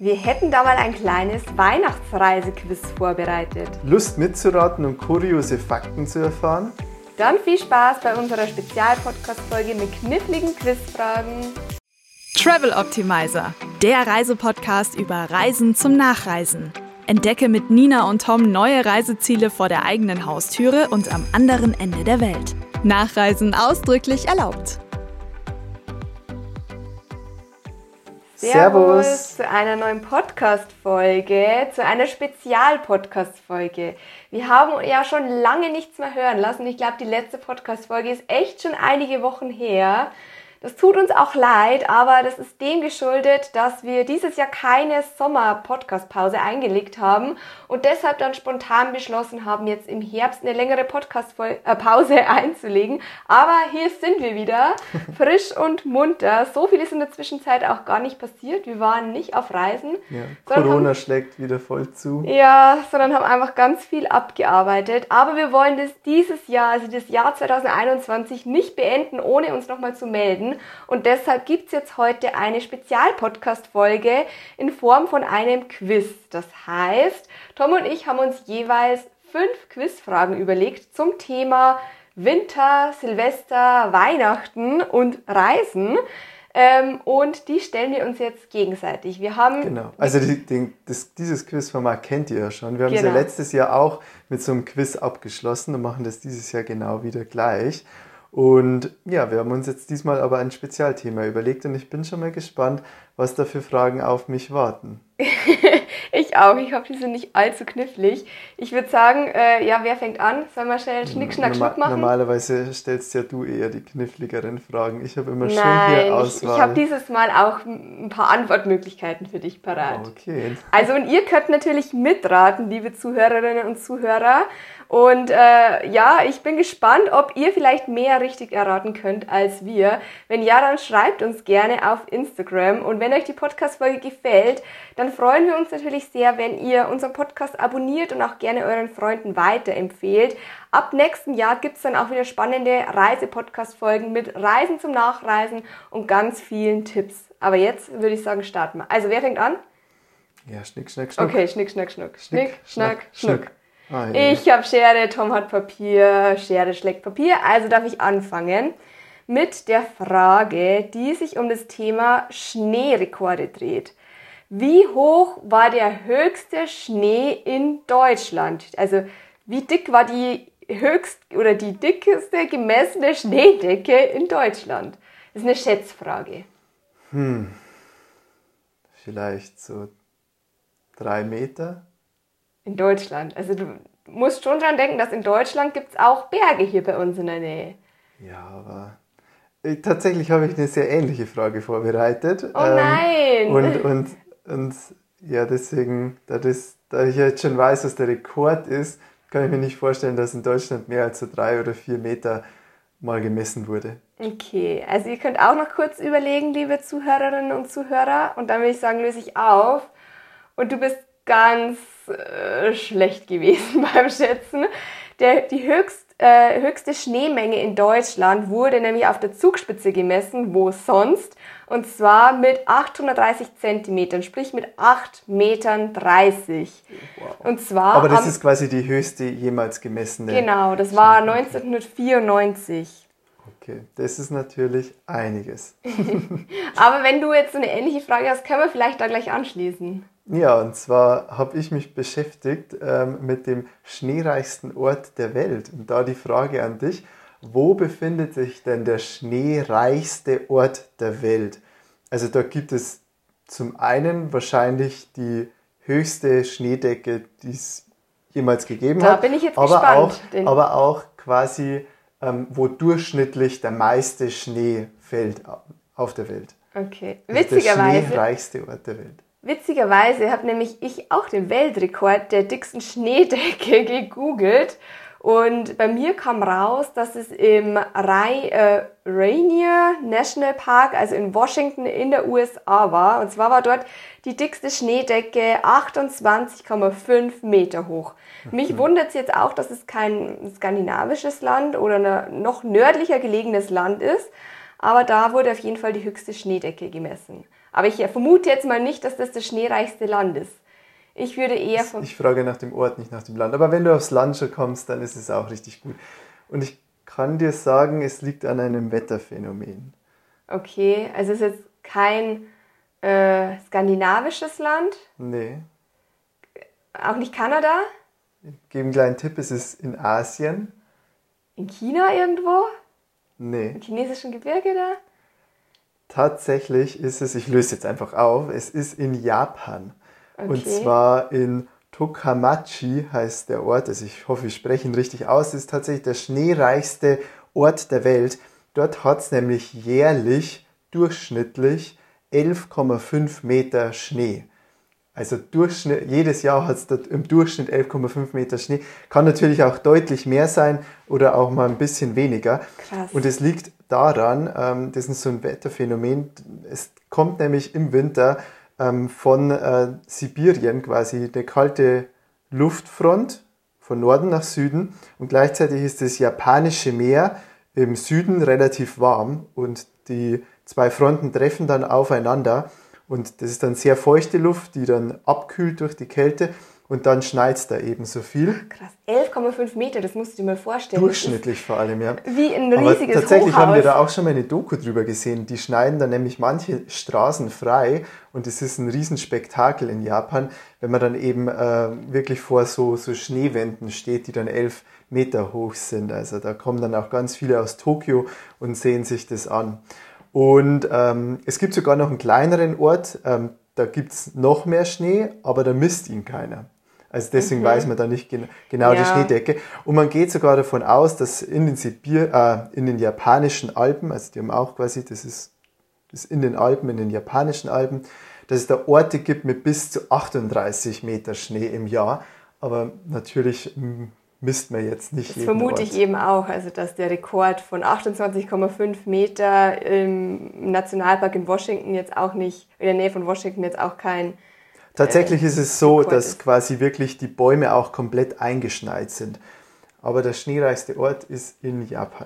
Wir hätten da mal ein kleines Weihnachtsreisequiz vorbereitet. Lust mitzuraten und kuriose Fakten zu erfahren? Dann viel Spaß bei unserer Spezial-Podcast-Folge mit kniffligen Quizfragen. Travel Optimizer, der Reisepodcast über Reisen zum Nachreisen. Entdecke mit Nina und Tom neue Reiseziele vor der eigenen Haustüre und am anderen Ende der Welt. Nachreisen ausdrücklich erlaubt. Servus zu einer neuen Podcast-Folge, zu einer Spezial-Podcast-Folge. Wir haben ja schon lange nichts mehr hören lassen. Ich glaube, die letzte Podcast-Folge ist echt schon einige Wochen her. Das tut uns auch leid, aber das ist dem geschuldet, dass wir dieses Jahr keine Sommer-Podcast-Pause eingelegt haben und deshalb dann spontan beschlossen haben, jetzt im Herbst eine längere Podcast-Pause einzulegen. Aber hier sind wir wieder, frisch und munter. So viel ist in der Zwischenzeit auch gar nicht passiert. Wir waren nicht auf Reisen. Ja, Corona schlägt wieder voll zu. Ja, sondern haben einfach ganz viel abgearbeitet. Aber wir wollen dieses Jahr, also das Jahr 2021, nicht beenden, ohne uns nochmal zu melden. Und deshalb gibt es jetzt heute eine Spezial-Podcast-Folge in Form von einem Quiz. Das heißt, Tom und ich haben uns jeweils 5 Quizfragen überlegt zum Thema Winter, Silvester, Weihnachten und Reisen. Und die stellen wir uns jetzt gegenseitig. Wir haben genau, also dieses Quizformat kennt ihr ja schon. Wir haben es ja letztes Jahr auch mit so einem Quiz abgeschlossen und machen das dieses Jahr genau wieder gleich. Und ja, wir haben uns jetzt diesmal aber ein Spezialthema überlegt und ich bin schon mal gespannt, was da für Fragen auf mich warten. Ich auch. Ich hoffe, die sind nicht allzu knifflig. Ich würde sagen, wer fängt an? Sollen wir schnell Schnick, Schnack, Schnuck machen? Normalerweise stellst ja du eher die kniffligeren Fragen. Ich habe immer schön hier Auswahl. Ich habe dieses Mal auch ein paar Antwortmöglichkeiten für dich parat. Okay. Also und ihr könnt natürlich mitraten, liebe Zuhörerinnen und Zuhörer. Und ich bin gespannt, ob ihr vielleicht mehr richtig erraten könnt als wir. Wenn ja, dann schreibt uns gerne auf Instagram. Und wenn euch die Podcast-Folge gefällt, dann freuen wir uns natürlich sehr, wenn ihr unseren Podcast abonniert und auch gerne euren Freunden weiterempfehlt. Ab nächsten Jahr gibt es dann auch wieder spannende Reise-Podcast-Folgen mit Reisen zum Nachreisen und ganz vielen Tipps. Aber jetzt würde ich sagen, starten wir. Also wer fängt an? Ja, Schnick, Schnack, Schnuck. Okay, Schnick, Schnack, Schnuck. Schnick, Schnack, Schnuck. Ah, ja. Ich habe Schere, Tom hat Papier, Schere schlägt Papier. Also darf ich anfangen mit der Frage, die sich um das Thema Schneerekorde dreht. Wie hoch war der höchste Schnee in Deutschland? Also wie dick war die dickeste gemessene Schneedecke in Deutschland? Das ist eine Schätzfrage. Vielleicht so 3 Meter? In Deutschland. Also du musst schon dran denken, dass in Deutschland gibt es auch Berge hier bei uns in der Nähe. Ja, aber tatsächlich habe ich eine sehr ähnliche Frage vorbereitet. Oh nein! Und ja, deswegen, da ich jetzt schon weiß, was der Rekord ist, kann ich mir nicht vorstellen, dass in Deutschland mehr als so 3 oder 4 Meter mal gemessen wurde. Okay, also ihr könnt auch noch kurz überlegen, liebe Zuhörerinnen und Zuhörer. Und dann würde ich sagen, löse ich auf. Und du bist ganz schlecht gewesen beim Schätzen. Die höchste Schneemenge in Deutschland wurde nämlich auf der Zugspitze gemessen, wo sonst, und zwar mit 830 Zentimetern, sprich mit 8,30 Metern. Wow. Und zwar aber das ist quasi die höchste jemals gemessene. Genau, das war 1994. Okay, das ist natürlich einiges. Aber wenn du jetzt so eine ähnliche Frage hast, können wir vielleicht da gleich anschließen. Ja, und zwar habe ich mich beschäftigt mit dem schneereichsten Ort der Welt. Und da die Frage an dich, wo befindet sich denn der schneereichste Ort der Welt? Also da gibt es zum einen wahrscheinlich die höchste Schneedecke, die es jemals gegeben hat. Da bin ich jetzt gespannt. Aber auch quasi, wo durchschnittlich der meiste Schnee fällt auf der Welt. Okay, witzigerweise. Der schneereichste Ort der Welt. Witzigerweise habe nämlich ich auch den Weltrekord der dicksten Schneedecke gegoogelt und bei mir kam raus, dass es im Rainier National Park, also in Washington in der USA war. Und zwar war dort die dickste Schneedecke 28,5 Meter hoch. Mich wundert es jetzt auch, dass es kein skandinavisches Land oder ein noch nördlicher gelegenes Land ist, aber da wurde auf jeden Fall die höchste Schneedecke gemessen. Aber ich vermute jetzt mal nicht, dass das schneereichste Land ist. Ich würde eher von... Ich frage nach dem Ort, nicht nach dem Land. Aber wenn du aufs Land schon kommst, dann ist es auch richtig gut. Und ich kann dir sagen, es liegt an einem Wetterphänomen. Okay, also es ist jetzt kein skandinavisches Land? Nee. Auch nicht Kanada? Ich gebe einen kleinen Tipp, es ist in Asien. In China irgendwo? Nee. Im chinesischen Gebirge da? Tatsächlich ist es, ich löse jetzt einfach auf, es ist in Japan. Okay. Und zwar in Tokamachi heißt der Ort, also ich hoffe, ich spreche ihn richtig aus, es ist tatsächlich der schneereichste Ort der Welt. Dort hat es nämlich jährlich durchschnittlich 11,5 Meter Schnee. Also jedes Jahr hat es dort im Durchschnitt 11,5 Meter Schnee. Kann natürlich auch deutlich mehr sein oder auch mal ein bisschen weniger. Krass. Und es liegt daran, das ist so ein Wetterphänomen, es kommt nämlich im Winter von Sibirien quasi eine kalte Luftfront von Norden nach Süden und gleichzeitig ist das japanische Meer im Süden relativ warm und die zwei Fronten treffen dann aufeinander und das ist dann sehr feuchte Luft, die dann abkühlt durch die Kälte und dann schneit es da eben so viel. Krass, 11,5 Meter, das musst du dir mal vorstellen. Durchschnittlich vor allem, ja. Wie ein Aber riesiges tatsächlich Hochhaus. haben wir da auch schon mal eine Doku drüber gesehen. Die schneiden dann nämlich manche Straßen frei und es ist ein Riesenspektakel in Japan, wenn man dann eben wirklich vor so Schneewänden steht, die dann 11 Meter hoch sind. Also da kommen dann auch ganz viele aus Tokio und sehen sich das an. Und es gibt sogar noch einen kleineren Ort, da gibt es noch mehr Schnee, aber da misst ihn keiner. Also deswegen weiß man da nicht genau die Schneedecke. Und man geht sogar davon aus, dass in den japanischen Alpen, also die haben auch quasi, das ist in den Alpen, in den japanischen Alpen, dass es da Orte gibt mit bis zu 38 Meter Schnee im Jahr. Aber natürlich misst man jetzt nicht jeden vermute Ort. ich eben auch, also dass der Rekord von 28,5 Meter im Nationalpark in Washington jetzt auch nicht, in der Nähe von Washington jetzt auch kein... Tatsächlich ist es so, Rekord dass ist. quasi wirklich die Bäume auch komplett eingeschneit sind. Aber der schneereichste Ort ist in Japan.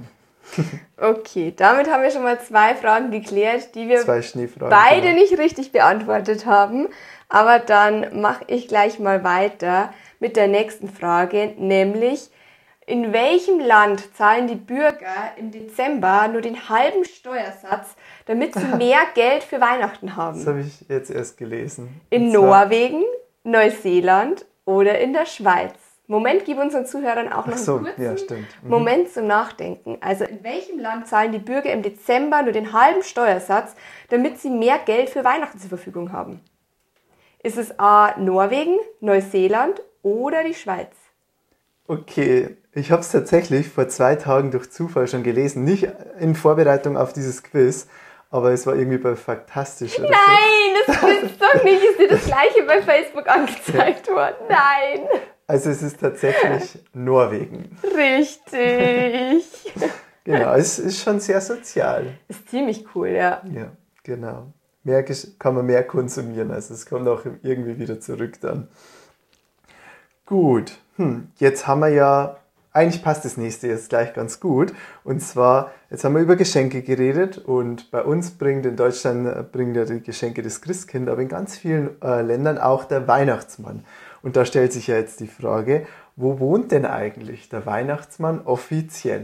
Okay, damit haben wir schon mal 2 Fragen geklärt, die wir Zwei Schneefragen. beide genau. nicht richtig beantwortet haben. Aber dann mache ich gleich mal weiter mit der nächsten Frage, nämlich in welchem Land zahlen die Bürger im Dezember nur den halben Steuersatz, damit sie mehr Geld für Weihnachten haben? Das habe ich jetzt erst gelesen. In Und zwar- Norwegen, Neuseeland oder in der Schweiz? Moment, gib unseren Zuhörern auch noch Ach so, einen kurzen ja, stimmt. Mhm. Moment zum Nachdenken. Also in welchem Land zahlen die Bürger im Dezember nur den halben Steuersatz, damit sie mehr Geld für Weihnachten zur Verfügung haben? Ist es A. Norwegen, Neuseeland oder die Schweiz? Okay, ich habe es tatsächlich vor 2 Tagen durch Zufall schon gelesen. Nicht in Vorbereitung auf dieses Quiz, aber es war irgendwie bei Faktastisch oder so. Nein, das ist doch nicht. Ist dir das gleiche bei Facebook angezeigt worden? Nein. Also es ist tatsächlich Norwegen. Richtig. Genau, es ist schon sehr sozial. Ist ziemlich cool, ja. Ja, genau. Kann man mehr konsumieren, also es kommt auch irgendwie wieder zurück dann. Gut, jetzt haben wir ja, eigentlich passt das nächste jetzt gleich ganz gut. Und zwar, jetzt haben wir über Geschenke geredet und bei uns in Deutschland bringt ja die Geschenke das Christkind, aber in ganz vielen Ländern auch der Weihnachtsmann. Und da stellt sich ja jetzt die Frage, wo wohnt denn eigentlich der Weihnachtsmann offiziell?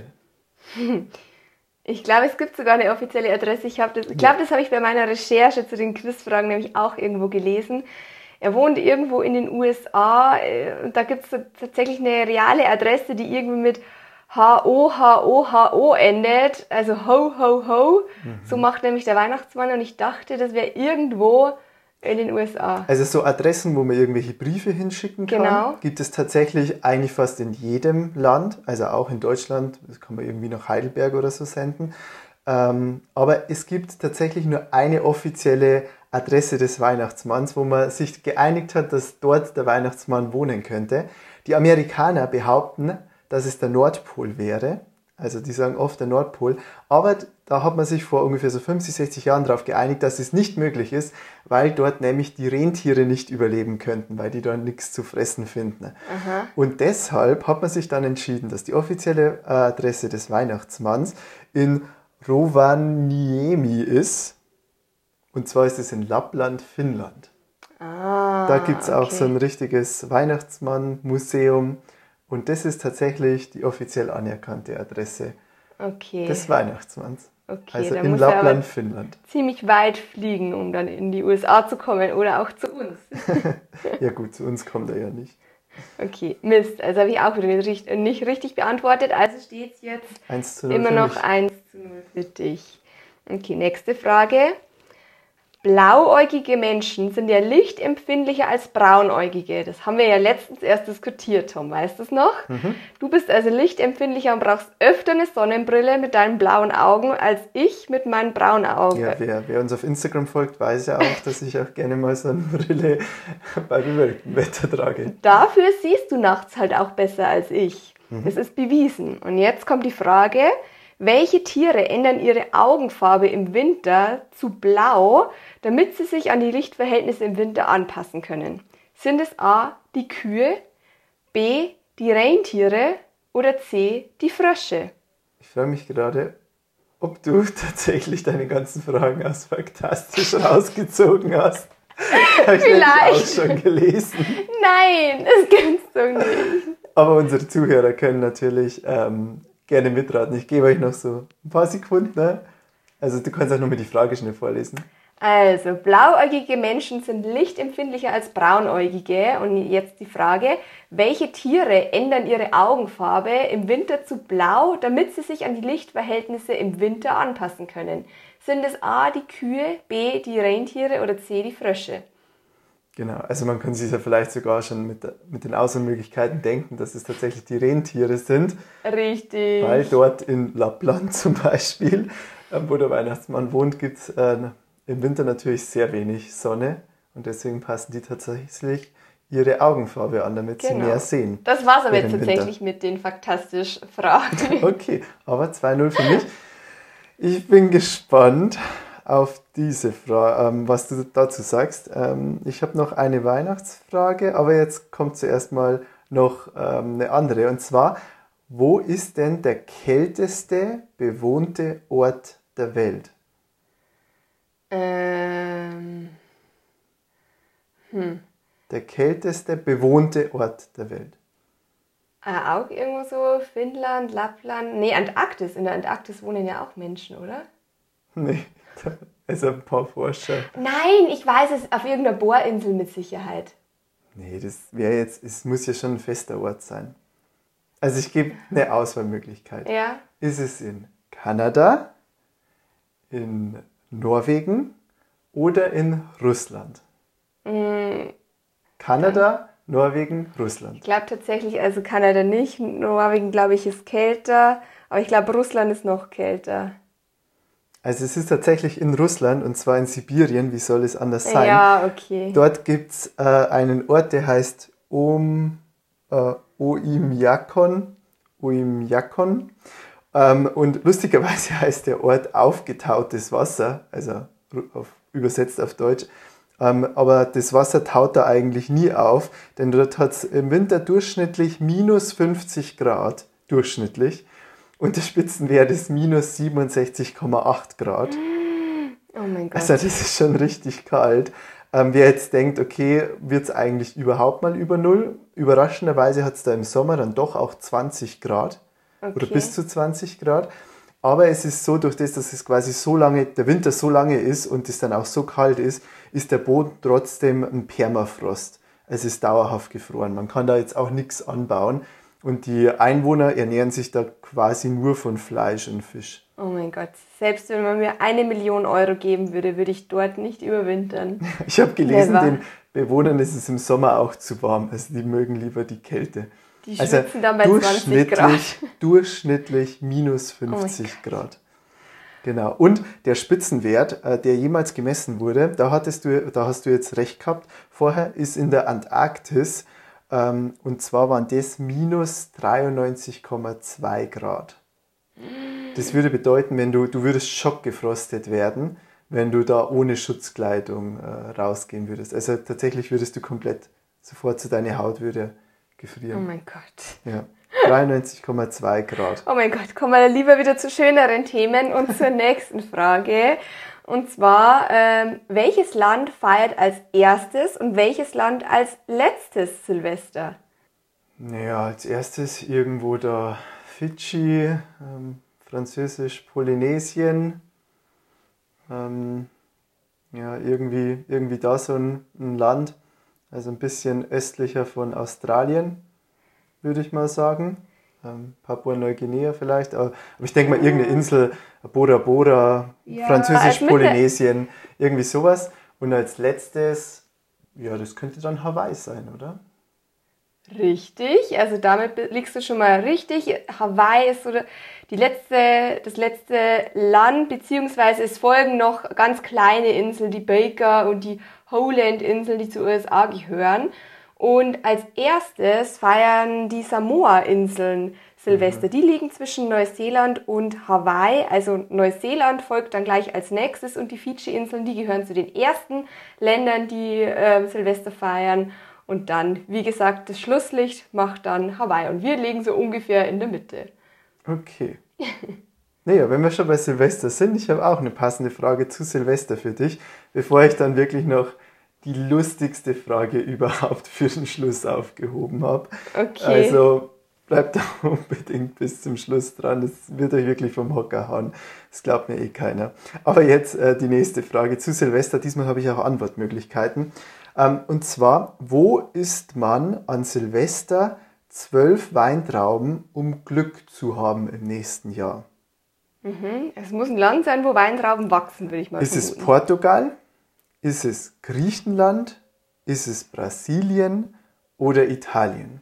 Ich glaube, es gibt sogar eine offizielle Adresse. Ich glaube, das habe ich bei meiner Recherche zu den Quizfragen nämlich auch irgendwo gelesen. Er wohnt irgendwo in den USA und da gibt es tatsächlich eine reale Adresse, die irgendwie mit H-O-H-O-H-O endet. Also Ho, Ho, Ho. So macht nämlich der Weihnachtsmann und ich dachte, das wäre irgendwo in den USA. Also so Adressen, wo man irgendwelche Briefe hinschicken kann, Genau. gibt es tatsächlich eigentlich fast in jedem Land, also auch in Deutschland, das kann man irgendwie nach Heidelberg oder so senden. Aber es gibt tatsächlich nur eine offizielle Adresse des Weihnachtsmanns, wo man sich geeinigt hat, dass dort der Weihnachtsmann wohnen könnte. Die Amerikaner behaupten, dass es der Nordpol wäre. Also die sagen oft der Nordpol. Aber da hat man sich vor ungefähr so 50, 60 Jahren darauf geeinigt, dass es nicht möglich ist, weil dort nämlich die Rentiere nicht überleben könnten, weil die dort nichts zu fressen finden. Aha. Und deshalb hat man sich dann entschieden, dass die offizielle Adresse des Weihnachtsmanns in Rovaniemi ist. Und zwar ist es in Lappland, Finnland. Ah, Da gibt es auch okay. so ein richtiges Weihnachtsmann-Museum. Und das ist tatsächlich die offiziell anerkannte Adresse Okay, des Weihnachtsmanns. okay, Also da in muss er aber Lappland, Finnland. ziemlich weit fliegen, um dann in die USA zu kommen oder auch zu uns. Ja gut, zu uns kommt er ja nicht. Okay, Mist, also habe ich auch wieder nicht richtig beantwortet, also steht es jetzt 1:0 immer für noch mich. 1:0 für dich. Okay, nächste Frage. Blauäugige Menschen sind ja lichtempfindlicher als braunäugige. Das haben wir ja letztens erst diskutiert, Tom. Weißt du es noch? Du bist also lichtempfindlicher und brauchst öfter eine Sonnenbrille mit deinen blauen Augen als ich mit meinen braunen Augen. Ja, wer uns auf Instagram folgt, weiß ja auch, dass ich auch gerne mal so eine Brille bei bewölktem Wetter trage. Dafür siehst du nachts halt auch besser als ich. Das ist bewiesen. Und jetzt kommt die Frage, welche Tiere ändern ihre Augenfarbe im Winter zu blau, damit sie sich an die Lichtverhältnisse im Winter anpassen können? Sind es A, die Kühe, B, die Rentiere oder C, die Frösche? Ich frage mich gerade, ob du tatsächlich deine ganzen Fragen aus Faktastisch rausgezogen hast. Habe ich nämlich auch Vielleicht. schon gelesen. Nein, das gibt's doch nicht. Aber unsere Zuhörer können natürlich gerne mitraten. Ich gebe euch noch so ein paar Sekunden. Ne? Also du kannst auch nur mal die Frage schnell vorlesen. Also, blauäugige Menschen sind lichtempfindlicher als braunäugige. Und jetzt die Frage, welche Tiere ändern ihre Augenfarbe im Winter zu blau, damit sie sich an die Lichtverhältnisse im Winter anpassen können? Sind es A, die Kühe, B, die Rentiere oder C, die Frösche? Genau, also man kann sich ja vielleicht sogar schon mit den Auswahlmöglichkeiten denken, dass es tatsächlich die Rentiere sind, Richtig. weil dort in Lappland zum Beispiel, wo der Weihnachtsmann wohnt, gibt es im Winter natürlich sehr wenig Sonne und deswegen passen die tatsächlich ihre Augenfarbe an, damit sie mehr sehen. Das war's aber jetzt während tatsächlich mit den faktastisch Fragen. Okay, aber 2:0 für mich. Ich bin gespannt auf diese Frage, was du dazu sagst. Ich habe noch eine Weihnachtsfrage, aber jetzt kommt zuerst mal noch eine andere. Und zwar, wo ist denn der kälteste bewohnte Ort der Welt? Der kälteste bewohnte Ort der Welt. Auch irgendwo so Finnland, Lappland. Nee, Antarktis. In der Antarktis wohnen ja auch Menschen, oder? Nee, also ein paar Forscher. Nein, ich weiß es. Auf irgendeiner Bohrinsel mit Sicherheit. Nee, das wäre jetzt, es muss ja schon ein fester Ort sein. Also ich gebe eine Auswahlmöglichkeit. Ja. Ist es in Kanada, in Norwegen oder in Russland? Kanada, Norwegen, Russland. Ich glaube tatsächlich, also Kanada nicht. Norwegen, glaube ich, ist kälter. Aber ich glaube, Russland ist noch kälter. Also es ist tatsächlich in Russland und zwar in Sibirien. Wie soll es anders sein? Ja, okay. Dort gibt es einen Ort, der heißt Oymyakon. Und lustigerweise heißt der Ort aufgetautes Wasser, also übersetzt auf Deutsch. Aber das Wasser taut da eigentlich nie auf, denn dort hat es im Winter durchschnittlich minus 50 Grad, durchschnittlich. Und der Spitzenwert ist minus 67,8 Grad. Oh mein Gott. Also das ist schon richtig kalt. Wer jetzt denkt, okay, wird es eigentlich überhaupt mal über Null? Überraschenderweise hat es da im Sommer dann doch auch 20 Grad oder bis zu 20 Grad. Aber es ist so, durch das, dass es quasi so lange, der Winter so lange ist und es dann auch so kalt ist der Boden trotzdem ein Permafrost. Es ist dauerhaft gefroren. Man kann da jetzt auch nichts anbauen. Und die Einwohner ernähren sich da quasi nur von Fleisch und Fisch. Oh mein Gott. Selbst wenn man mir 1 Million Euro geben würde, würde ich dort nicht überwintern. Ich habe gelesen, Never. den Bewohnern ist es im Sommer auch zu warm. Also die mögen lieber die Kälte. Die schwitzen dann bei 20 Grad. Durchschnittlich minus 50 Grad. Genau. Und der Spitzenwert, der jemals gemessen wurde, da hast du jetzt recht gehabt, vorher ist in der Antarktis, und zwar waren das minus 93,2 Grad. Das würde bedeuten, wenn du würdest schockgefrostet werden, wenn du da ohne Schutzkleidung rausgehen würdest. Also tatsächlich würdest du komplett sofort zu deiner Haut würde gefrieren. Oh mein Gott. Ja, 93,2 Grad. Oh mein Gott, kommen wir lieber wieder zu schöneren Themen und zur nächsten Frage. Und zwar, welches Land feiert als erstes und welches Land als letztes Silvester? Naja, als erstes irgendwo da Fidschi, französisch Polynesien. Ja, irgendwie da so ein Land, also ein bisschen östlicher von Australien, würde ich mal sagen. Papua-Neuguinea vielleicht, aber ich denke mal irgendeine Insel, Bora Bora, Ja, französisch als Polynesien, irgendwie sowas. Und als letztes, ja, das könnte dann Hawaii sein, oder? Richtig, also damit liegst du schon mal richtig. Hawaii ist so das letzte Land, beziehungsweise es folgen noch ganz kleine Inseln, die Baker und die Howland-Inseln, die zu USA gehören. Und als erstes feiern die Samoa-Inseln Silvester. Die liegen zwischen Neuseeland und Hawaii. Also Neuseeland folgt dann gleich als nächstes und die Fidschi-Inseln, die gehören zu den ersten Ländern, die Silvester feiern. Und dann, wie gesagt, das Schlusslicht macht dann Hawaii. Und wir liegen so ungefähr in der Mitte. Okay. Naja, wenn wir schon bei Silvester sind, ich habe auch eine passende Frage zu Silvester für dich, bevor ich dann wirklich noch die lustigste Frage überhaupt für den Schluss aufgehoben habe. Okay. Also bleibt da unbedingt bis zum Schluss dran, das wird euch wirklich vom Hocker hauen. Das glaubt mir eh keiner. Aber jetzt die nächste Frage zu Silvester. Diesmal habe ich auch Antwortmöglichkeiten. Und zwar, wo isst man an Silvester 12 Weintrauben, um Glück zu haben im nächsten Jahr? Es muss ein Land sein, wo Weintrauben wachsen, würde ich mal Ist es vermuten. Portugal? Ist es Griechenland? Ist es Brasilien oder Italien?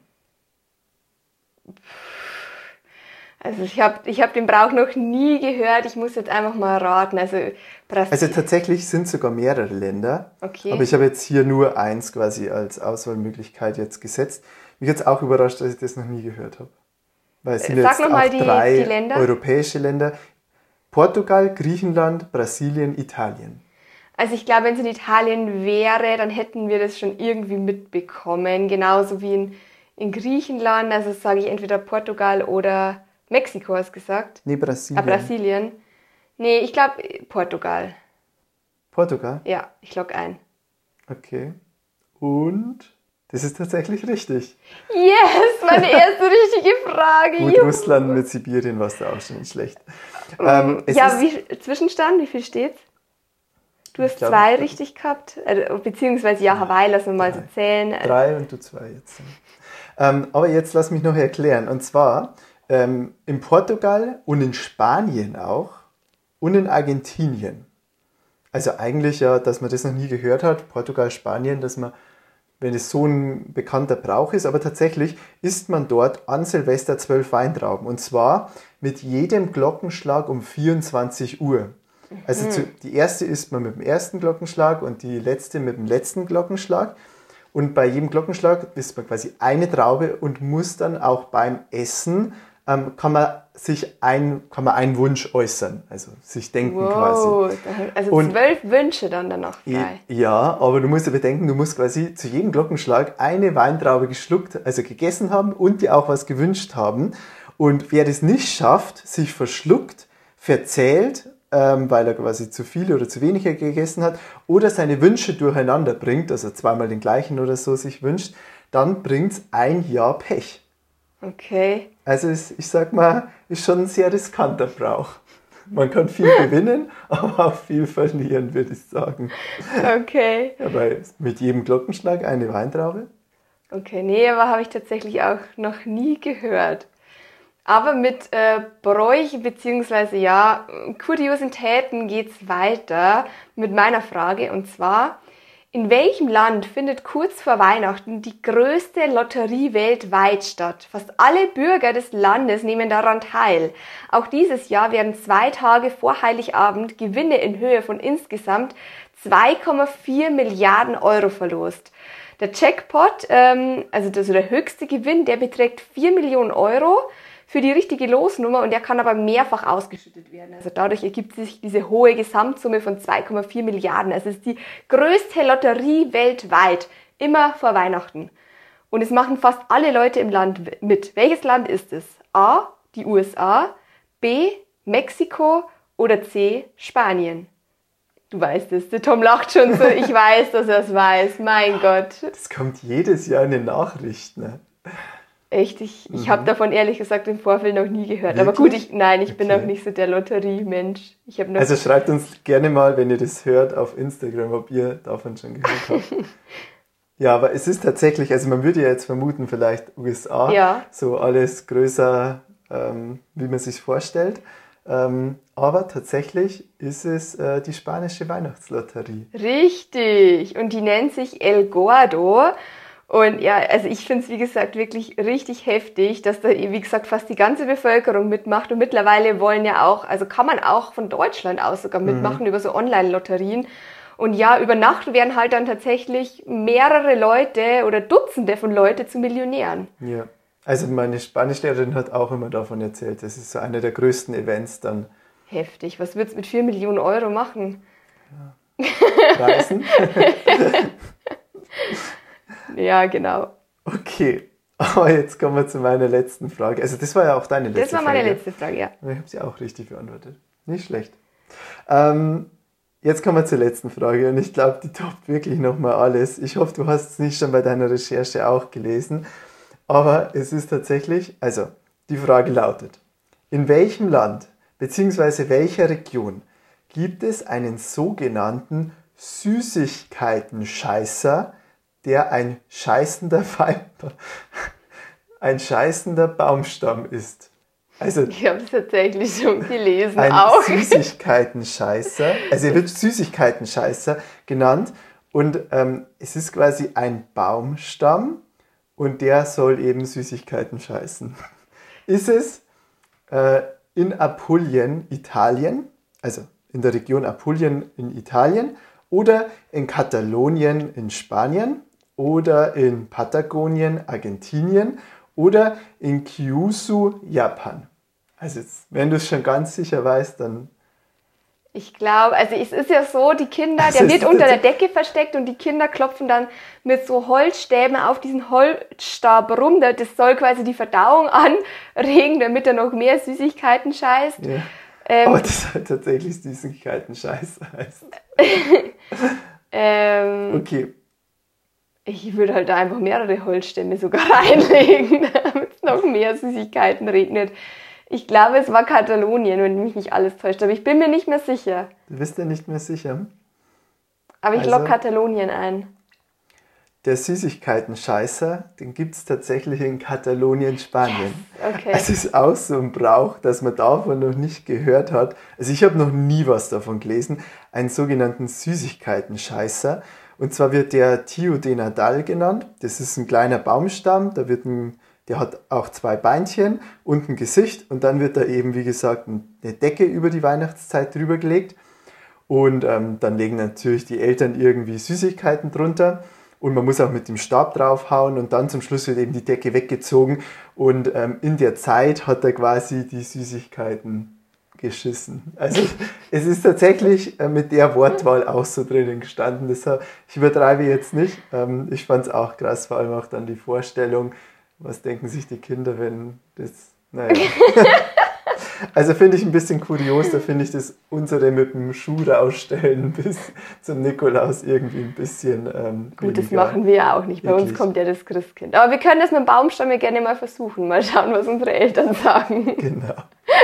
Also ich hab den Brauch noch nie gehört. Ich muss jetzt einfach mal raten. Also Also tatsächlich sind sogar mehrere Länder, Okay. aber ich habe jetzt hier nur eins quasi als Auswahlmöglichkeit jetzt gesetzt. Mich hat es auch überrascht, dass ich das noch nie gehört habe. Weil es sind Sag jetzt noch mal auch die 3 Länder. europäische Länder. Portugal, Griechenland, Brasilien, Italien. Also ich glaube, wenn es in Italien wäre, dann hätten wir das schon irgendwie mitbekommen. Genauso wie in Griechenland. Also sage ich entweder Portugal oder Mexiko, hast du gesagt. Nee, Brasilien. Brasilien. Nee, ich glaube Portugal. Portugal? Ja, ich logge ein. Okay. Und das ist tatsächlich richtig. Yes, meine erste richtige Frage. Gut, Juhu. Russland mit Sibirien war es da auch schon nicht schlecht. Es Ja, ist, Zwischenstand, wie viel steht's? Du hast glaub, 2 richtig gehabt, beziehungsweise ja, Hawaii, lassen wir mal so zählen. 3 und du 2 jetzt. Aber jetzt lass mich noch erklären. Und zwar in Portugal und in Spanien auch und in Argentinien. Also eigentlich ja, dass man das noch nie gehört hat, Portugal, Spanien, dass man, wenn es so ein bekannter Brauch ist, aber tatsächlich isst man dort an Silvester 12 Weintrauben. Und zwar mit jedem Glockenschlag um 24 Uhr. Also die erste isst man mit dem ersten Glockenschlag und die letzte mit dem letzten Glockenschlag. Und bei jedem Glockenschlag isst man quasi eine Traube und muss dann auch beim Essen, kann man einen Wunsch äußern, also sich denken quasi. Wow, also Und- 12 Wünsche dann danach frei. Ja, aber du musst ja bedenken, du musst quasi zu jedem Glockenschlag eine Weintraube geschluckt, also gegessen haben und dir auch was gewünscht haben. Und wer das nicht schafft, sich verschluckt, verzählt, weil er quasi zu viele oder zu wenige gegessen hat oder seine Wünsche durcheinander bringt, also zweimal den gleichen oder so sich wünscht, dann bringt es ein Jahr Pech. Okay. Also ich sag mal, ist schon ein sehr riskanter Brauch. Man kann viel gewinnen, aber auch viel verlieren, würde ich sagen. Okay. Aber mit jedem Glockenschlag eine Weintraube. Okay, nee, aber habe ich tatsächlich auch noch nie gehört. Aber mit Bräuchen bzw. ja, Kuriositäten geht's weiter mit meiner Frage. Und zwar, in welchem Land findet kurz vor Weihnachten die größte Lotterie weltweit statt? Fast alle Bürger des Landes nehmen daran teil. Auch dieses Jahr werden 2 Tage vor Heiligabend Gewinne in Höhe von insgesamt 2,4 Milliarden Euro verlost. Der Jackpot, also der höchste Gewinn, der beträgt 4 Millionen Euro für die richtige Losnummer und der kann aber mehrfach ausgeschüttet werden. Also dadurch ergibt sich diese hohe Gesamtsumme von 2,4 Milliarden. Also es ist die größte Lotterie weltweit, immer vor Weihnachten. Und es machen fast alle Leute im Land mit. Welches Land ist es? A, die USA, B, Mexiko oder C, Spanien? Du weißt es. Der Tom lacht schon so. Ich weiß, dass er es weiß. Mein Gott. Das kommt jedes Jahr in den Nachrichten. Ne? Echt? Ich habe davon ehrlich gesagt im Vorfeld noch nie gehört. Wirklich? Aber gut, ich bin auch nicht so der Lotteriemensch. Also schreibt uns gerne mal, wenn ihr das hört, auf Instagram, ob ihr davon schon gehört habt. Ja, aber es ist tatsächlich, also man würde ja jetzt vermuten, vielleicht USA, so alles größer, wie man sich vorstellt. Aber tatsächlich ist es die spanische Weihnachtslotterie. Richtig. Und die nennt sich El Gordo. Und ja, also ich finde es, wie gesagt, wirklich richtig heftig, dass da, wie gesagt, fast die ganze Bevölkerung mitmacht. Und mittlerweile wollen ja auch, also kann man auch von Deutschland aus sogar mitmachen über so Online-Lotterien. Und ja, über Nacht werden halt dann tatsächlich mehrere Leute oder Dutzende von Leute zu Millionären. Ja, also meine Spanischlehrerin hat auch immer davon erzählt. Das ist so einer der größten Events dann. Heftig. Was würdest du mit 4 Millionen Euro machen? Ja. Reisen? Ja, genau. Okay, aber jetzt kommen wir zu meiner letzten Frage. Also das war ja auch deine letzte Frage. Das war meine letzte Frage, ja. Ich habe sie auch richtig beantwortet. Nicht schlecht. Jetzt kommen wir zur letzten Frage und ich glaube, die toppt wirklich nochmal alles. Ich hoffe, du hast es nicht schon bei deiner Recherche auch gelesen. Aber es ist tatsächlich, also die Frage lautet, in welchem Land bzw. welcher Region gibt es einen sogenannten Süßigkeiten-Scheißer, der ein scheißender Baumstamm ist? Also, ich habe es tatsächlich schon gelesen ein auch. Süßigkeiten-Scheißer, also er wird Süßigkeiten-Scheißer genannt und es ist quasi ein Baumstamm und der soll eben Süßigkeiten scheißen. Ist es in Apulien, Italien, also in der Region Apulien in Italien oder in Katalonien in Spanien oder in Patagonien, Argentinien oder in Kyushu, Japan? Also jetzt, wenn du es schon ganz sicher weißt, dann... Ich glaube, also es ist ja so, die Kinder, der wird unter der Decke versteckt und die Kinder klopfen dann mit so Holzstäben auf diesen Holzstab rum. Das soll quasi die Verdauung anregen, damit er noch mehr Süßigkeiten scheißt. Ja. Aber das soll tatsächlich Süßigkeiten-Scheiße heißen. Okay. Ich würde halt da einfach mehrere Holzstämme sogar reinlegen, damit es noch mehr Süßigkeiten regnet. Ich glaube, es war Katalonien, wenn mich nicht alles täuscht, aber ich bin mir nicht mehr sicher. Du bist dir nicht mehr sicher? Aber ich logge Katalonien ein. Der Süßigkeiten-Scheißer, den gibt es tatsächlich in Katalonien, Spanien. Yes, okay. Es ist auch so ein Brauch, dass man davon noch nicht gehört hat. Also ich habe noch nie was davon gelesen. Einen sogenannten Süßigkeiten-Scheißer. Und zwar wird der Tio de Nadal genannt. Das ist ein kleiner Baumstamm. Der hat auch 2 Beinchen und ein Gesicht. Und dann wird da eben, wie gesagt, eine Decke über die Weihnachtszeit drüber gelegt. Und dann legen natürlich die Eltern irgendwie Süßigkeiten drunter. Und man muss auch mit dem Stab draufhauen und dann zum Schluss wird eben die Decke weggezogen. Und in der Zeit hat er quasi die Süßigkeiten geschissen. Also es ist tatsächlich mit der Wortwahl auch so drinnen gestanden. Deshalb, ich übertreibe jetzt nicht. Ich fand es auch krass, vor allem auch dann die Vorstellung, was denken sich die Kinder, wenn das, naja. Also finde ich ein bisschen kurios, da finde ich das unsere mit dem Schuh rausstellen bis zum Nikolaus irgendwie ein bisschen gut, das machen wir ja auch nicht. Bei uns kommt ja das Christkind. Aber wir können das mit dem Baumstamm ja gerne mal versuchen. Mal schauen, was unsere Eltern sagen. Genau.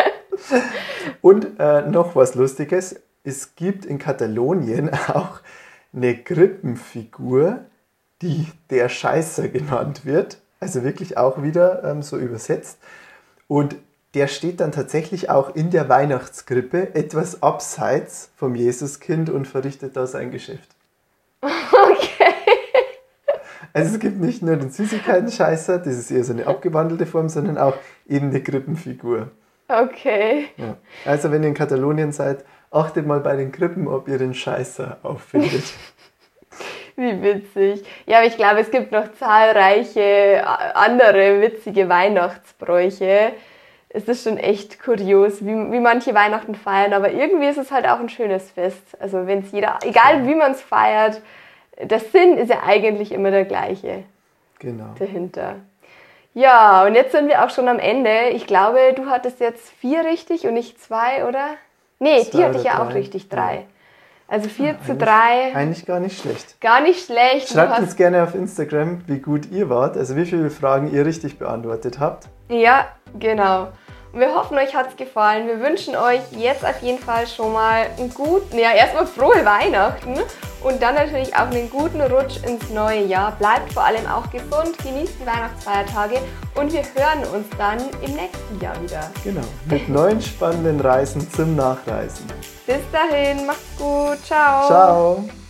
Und noch was Lustiges. Es gibt in Katalonien auch eine Krippenfigur, die der Scheißer genannt wird. Also wirklich auch wieder so übersetzt. Und der steht dann tatsächlich auch in der Weihnachtskrippe etwas abseits vom Jesuskind und verrichtet da sein Geschäft. Okay. Also es gibt nicht nur den Süßigkeiten-Scheißer, das ist eher so eine abgewandelte Form, sondern auch eben eine Krippenfigur. Okay. Ja. Also wenn ihr in Katalonien seid, achtet mal bei den Krippen, ob ihr den Scheißer auffindet. Wie witzig. Ja, aber ich glaube, es gibt noch zahlreiche andere witzige Weihnachtsbräuche. Es ist schon echt kurios, wie manche Weihnachten feiern, aber irgendwie ist es halt auch ein schönes Fest. Also wenn es jeder, egal wie man es feiert, der Sinn ist ja eigentlich immer der gleiche. Genau. Dahinter. Ja, und jetzt sind wir auch schon am Ende. Ich glaube, du hattest jetzt 4 richtig und ich 2, oder? Nee, die hatte ich ja auch richtig, 3. Also 4:3. Eigentlich gar nicht schlecht. Gar nicht schlecht. Schreibt uns gerne auf Instagram, wie gut ihr wart, also wie viele Fragen ihr richtig beantwortet habt. Ja, genau. Und wir hoffen, euch hat es gefallen. Wir wünschen euch jetzt auf jeden Fall schon mal einen guten, erstmal frohe Weihnachten und dann natürlich auch einen guten Rutsch ins neue Jahr. Bleibt vor allem auch gesund, genießt die Weihnachtsfeiertage und wir hören uns dann im nächsten Jahr wieder. Genau, mit neuen spannenden Reisen zum Nachreisen. Bis dahin, macht's gut, ciao. Ciao.